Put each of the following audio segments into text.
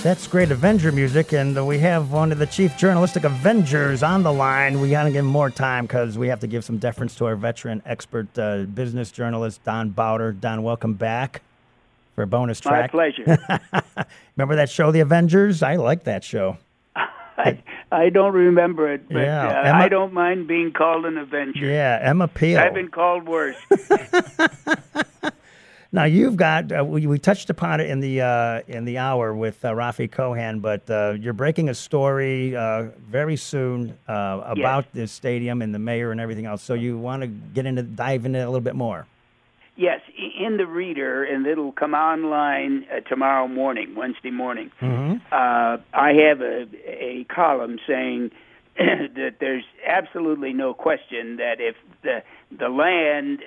That's great Avenger music, and we have one of the chief journalistic Avengers on the line. We got to give him more time because we have to give some deference to our veteran expert business journalist, Don Bowder. Don, welcome back for a bonus track. My pleasure. Remember that show, The Avengers? I like that show. I don't remember it, but yeah, I don't mind being called an Avenger. Yeah, Emma Peel. I've been called worse. Now you've got we touched upon it in the hour with Rafi Kohan, but you're breaking a story very soon about this stadium and the mayor and everything else. So you want to dive into it a little bit more? Yes, in the Reader, and it'll come online tomorrow morning, Wednesday morning. Mm-hmm. I have a column saying that there's absolutely no question that if the land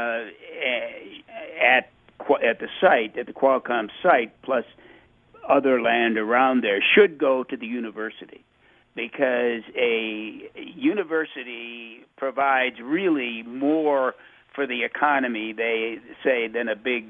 at the site, at the Qualcomm site, plus other land around there, should go to the university, because a university provides really more for the economy, they say, than a big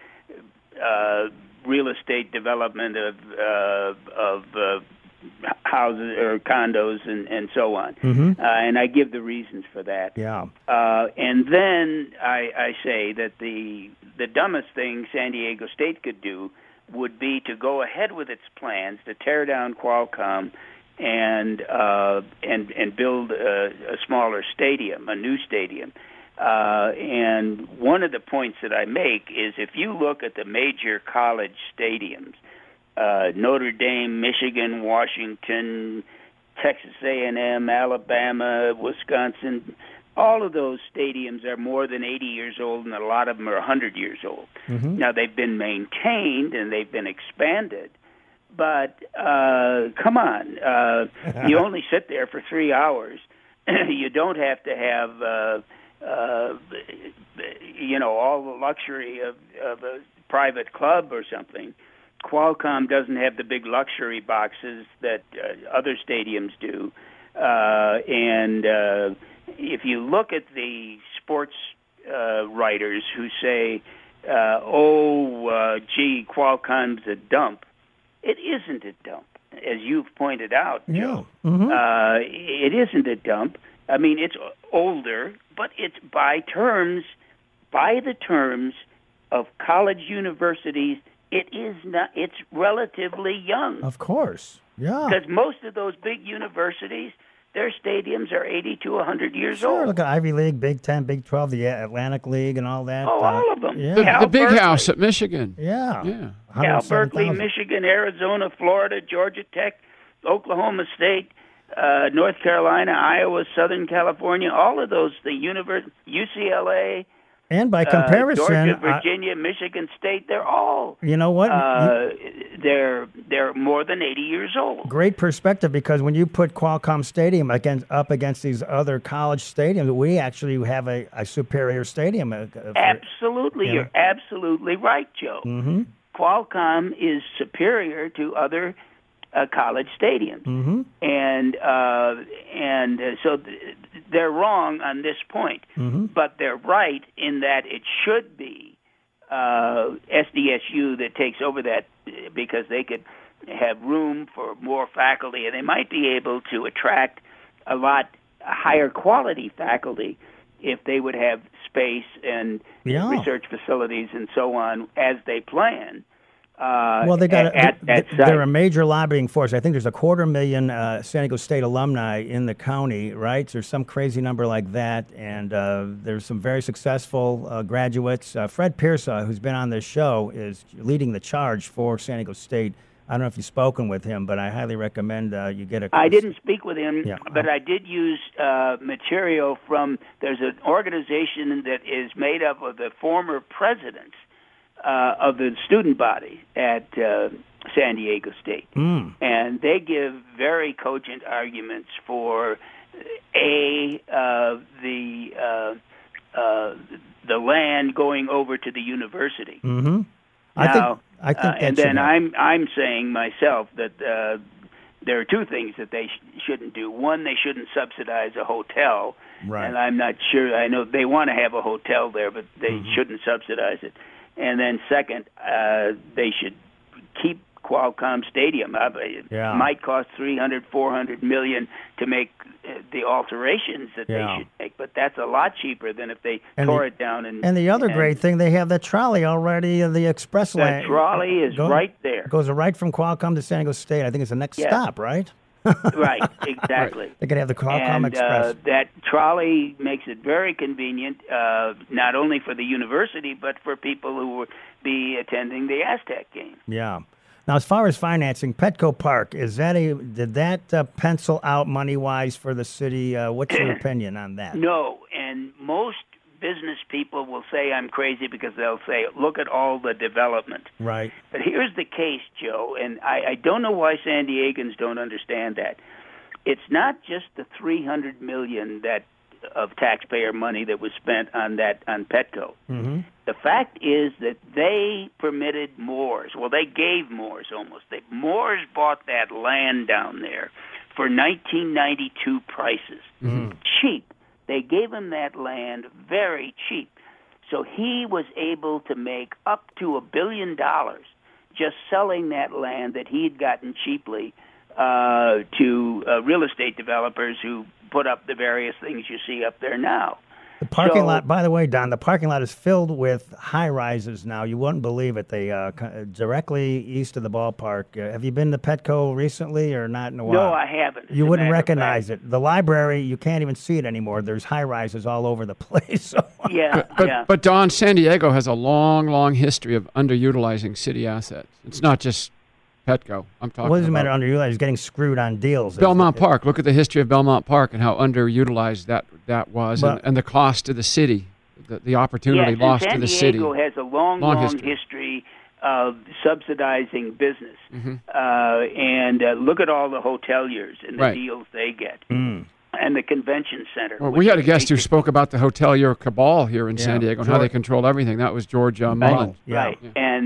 real estate development of houses or condos and so on. Mm-hmm. And I give the reasons for that. Yeah. And then I say that the dumbest thing San Diego State could do would be to go ahead with its plans to tear down Qualcomm and build a smaller stadium, a new stadium. And one of the points that I make is if you look at the major college stadiums, Notre Dame, Michigan, Washington, Texas A&M, Alabama, Wisconsin, all of those stadiums are more than 80 years old, and a lot of them are 100 years old. Mm-hmm. Now, they've been maintained and they've been expanded, but come on, you only sit there for 3 hours. You don't have to have all the luxury of a private club or something. Qualcomm doesn't have the big luxury boxes that other stadiums do. And if you look at the sports writers who say, Qualcomm's a dump, it isn't a dump, as you've pointed out, Joe. Mm-hmm. It isn't a dump. I mean, it's older, but it's by the terms of college universities, it is not. It's relatively young. Of course, yeah. Because most of those big universities, their stadiums are 80 to 100 years Sure, old. look at Ivy League, Big Ten, Big 12, the Atlantic League, and all that. Oh, all of them. Yeah. The big house at Michigan. Yeah. Yeah. Cal, Berkeley, Michigan, Arizona, Florida, Georgia Tech, Oklahoma State, North Carolina, Iowa, Southern California, all of those, the UCLA, and by comparison, Georgia, Virginia, Michigan State, they're all, you know what? they're more than 80 years old. Great perspective, because when you put Qualcomm Stadium up against these other college stadiums, we actually have a superior stadium. Absolutely. You're absolutely right, Joe. Mm-hmm. Qualcomm is superior to other college stadiums. Mm-hmm. And so they're wrong on this point, mm-hmm. but they're right in that it should be SDSU that takes over that, because they could have room for more faculty, and they might be able to attract a lot higher quality faculty if they would have space and research facilities and so on as they plan. Well, they're a major lobbying force. I think there's 250,000 San Diego State alumni in the county, right? There's some crazy number like that, and there's some very successful graduates. Fred Pierce, who's been on this show, is leading the charge for San Diego State. I don't know if you've spoken with him, but I highly recommend you get a... I didn't speak with him, but I did use material from... There's an organization that is made up of the former presidents of the student body at San Diego State. And they give very cogent arguments for, the land going over to the university. Mm-hmm. Now, I think and then I'm saying myself that there are two things that they shouldn't do. One, they shouldn't subsidize a hotel. Right. And I'm not sure. I know they want to have a hotel there, but they shouldn't subsidize it. And then second, they should keep Qualcomm Stadium. It might cost $300-400 million to make the alterations that they should make, but that's a lot cheaper than if they tore it down. And the other great thing, they have the trolley already, the express lane. The trolley is right there. Goes right from Qualcomm to San Diego State. I think it's the next stop, right? Right, exactly. Right. They could have the Qualcomm Express. That trolley makes it very convenient, not only for the university, but for people who would be attending the Aztec game. Yeah. Now, as far as financing, Petco Park, did that pencil out money-wise for the city? What's your opinion on that? No, and most business people will say I'm crazy because they'll say, look at all the development. Right. But here's the case, Joe, and I don't know why San Diegans don't understand that. It's not just the $300 million of taxpayer money that was spent on Petco. Mm-hmm. The fact is that they permitted Moores. Well, they gave Moores almost. Moores bought that land down there for 1992 prices. Mm-hmm. Cheap. They gave him that land very cheap. So he was able to make up to $1 billion just selling that land that he'd gotten cheaply to real estate developers who put up the various things you see up there now. The parking lot, by the way, Don, the parking lot is filled with high-rises now. You wouldn't believe it. They directly east of the ballpark. Have you been to Petco recently or not in a while? No, I haven't. You wouldn't recognize it. The library, you can't even see it anymore. There's high-rises all over the place. But Don, San Diego has a long, long history of underutilizing city assets. It's not just Petco. I'm talking. What does it matter underutilized? He's getting screwed on deals. Belmont Park. Look at the history of Belmont Park and how underutilized that was, and the cost to the city, the opportunity lost to the city. San Diego has a long history of subsidizing business, and look at all the hoteliers and the deals they get. Mm. And the convention center. Well, we had a guest who spoke about the hotelier cabal here in San Diego and how they control everything. That was George Mullen. Right.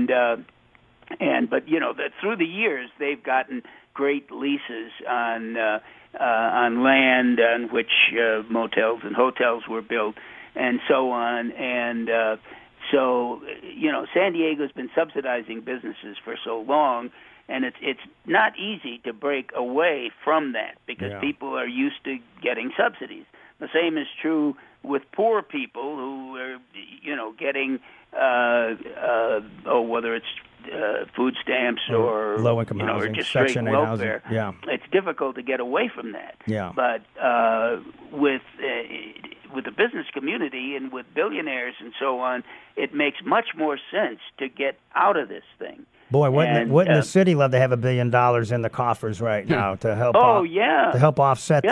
But through the years they've gotten great leases on land on which motels and hotels were built, and so on. And so San Diego's been subsidizing businesses for so long, and it's not easy to break away from that because people are used to getting subsidies. The same is true with poor people who are getting whether it's food stamps or low-income housing, or just straight welfare. Yeah, it's difficult to get away from that. Yeah, but with the business community and with billionaires and so on, it makes much more sense to get out of this thing. Boy, wouldn't the city love to have $1 billion in the coffers right now to help? To help offset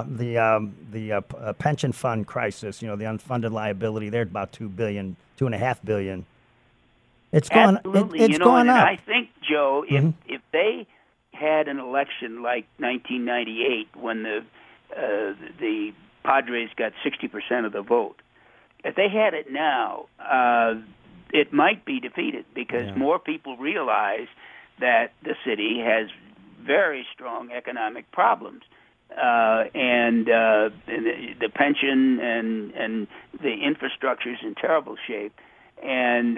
their pension fund crisis. The unfunded liability there, about $2.5 billion. It's gone. It's gone up. I think, Joe, if they had an election like 1998 when the Padres got 60% of the vote, if they had it now, it might be defeated because more people realize that the city has very strong economic problems, and the pension and the infrastructure is in terrible shape, and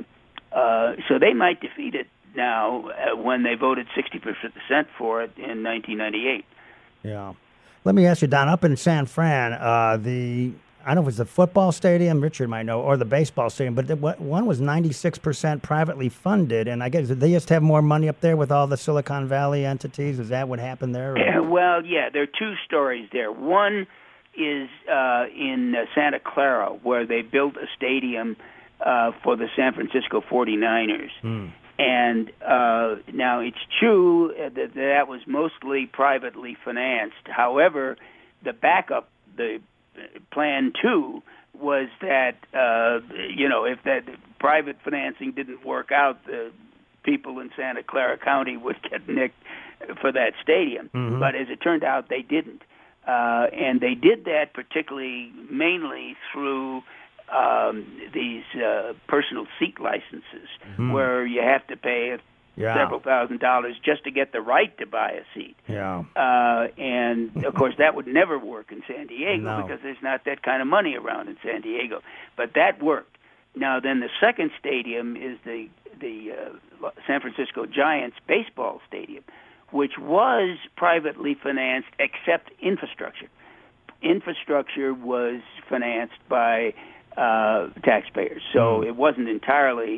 so they might defeat it now when they voted 60% for it in 1998. Yeah. Let me ask you, Don, up in San Fran, I don't know if it was the football stadium, Richard might know, or the baseball stadium, but one was 96% privately funded, and I guess they just have more money up there with all the Silicon Valley entities? Is that what happened there? Well, there are two stories there. One is in Santa Clara, where they built a stadium for the San Francisco 49ers. Mm. And now it's true that was mostly privately financed. However, the backup, the plan 2, was that, if that private financing didn't work out, the people in Santa Clara County would get nicked for that stadium. Mm-hmm. But as it turned out, they didn't. And they did that mainly through these personal seat licenses, where you have to pay several $1,000s just to get the right to buy a seat. Yeah. And, of course, that would never work in San Diego because there's not that kind of money around in San Diego. But that worked. Now, then the second stadium is the San Francisco Giants baseball stadium, which was privately financed except infrastructure. Infrastructure was financed by taxpayers, so it wasn't entirely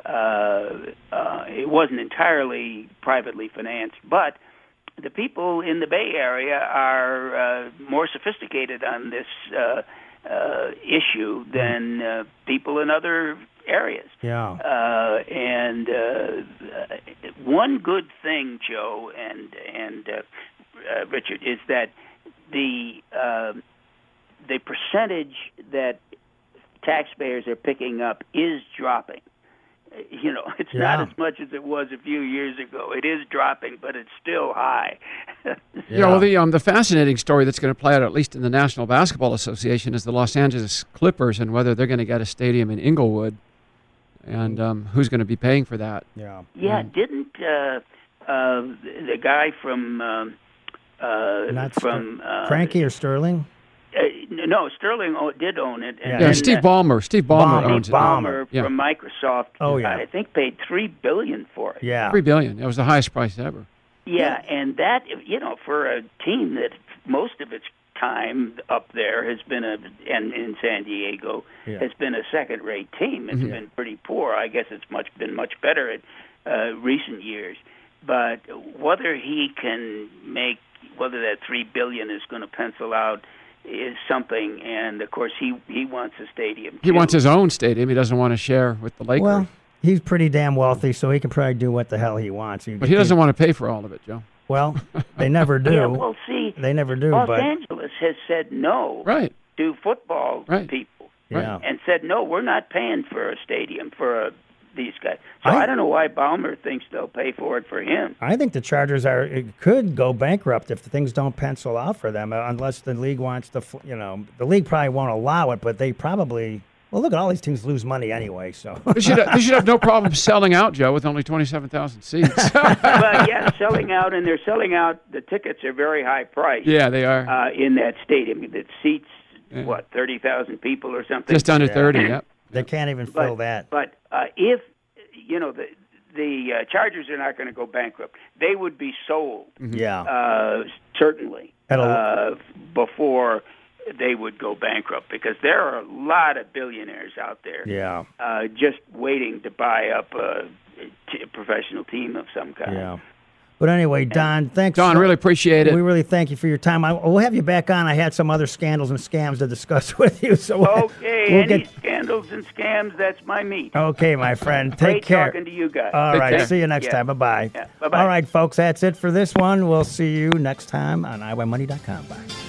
privately financed. But the people in the Bay Area are more sophisticated on this issue than people in other areas. Yeah. And one good thing, Joe and Richard, is that the percentage that taxpayers are picking up is dropping. It's not as much as it was a few years ago. It is dropping, but it's still high. Well, the fascinating story that's going to play out, at least in the National Basketball Association, is the Los Angeles Clippers and whether they're going to get a stadium in Inglewood, and who's going to be paying for that. Yeah. Didn't the guy from Frankie or Sterling? No, Sterling did own it. And Steve Ballmer. Steve Ballmer owns it. Ballmer from Microsoft. I think paid $3 billion for it. Yeah, $3 billion. That was the highest price ever. Yeah, and that for a team that most of its time up there has been and in San Diego has been a second-rate team. It's been pretty poor. I guess it's been much better in recent years. But whether that $3 billion is going to pencil out is something, and of course he wants a stadium. He wants his own stadium. He doesn't want to share with the Lakers. Well, he's pretty damn wealthy, so he can probably do what the hell he wants. But he doesn't want to pay for all of it, Joe. Well, they never do. Yeah, well, see, they never do. Los Angeles has said no to football people, and said no, we're not paying for a stadium for these guys. So I don't know why Ballmer thinks they'll pay for it for him. I think the Chargers could go bankrupt if things don't pencil out for them, unless the league wants to. The league probably won't allow it, but they probably. Well, look at all these teams lose money anyway. So they should have no problem selling out, Joe, with only 27,000 seats. Well, selling out, and they're selling out. The tickets are very high priced. Yeah, they are in that stadium. It seats 30,000 people or something. Just under 30. Yeah. They can't even fill that. But if the Chargers are not going to go bankrupt, they would be sold. Yeah, certainly before they would go bankrupt, because there are a lot of billionaires out there. Yeah, just waiting to buy up a professional team of some kind. Yeah. But anyway, Don, thanks. Don, really appreciate it. We really thank you for your time. We'll have you back on. I had some other scandals and scams to discuss with you. So any scandals and scams, that's my meat. Okay, my friend. Take care. Great talking to you guys. All right. See you next time. Bye-bye. Yeah, bye-bye. All right, folks, that's it for this one. We'll see you next time on iWayMoney.com. Bye.